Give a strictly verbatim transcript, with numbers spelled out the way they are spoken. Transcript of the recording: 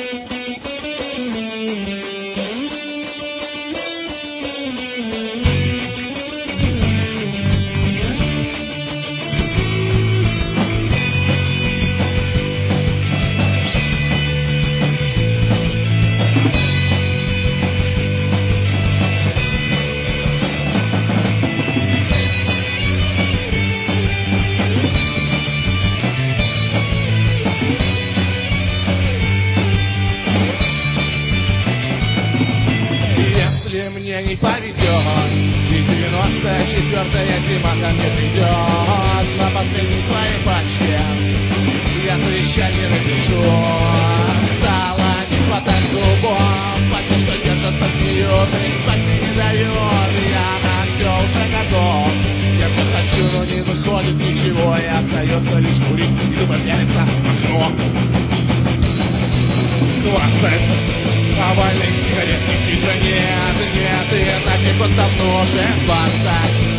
Мне не повезет, и девяносто четвёртая зима ко мне придет. На последней своей почте я завещание напишу. Стало не хватать зубов, почти что держат под нее, и спать мне не дает. Я на все уже готов, я все хочу, но не выходит ничего, и остается лишь курить и думать пялиться в окно. Двадцать овальных сигарет, никаких нет, нет, и нафиг он давно уже двадцать.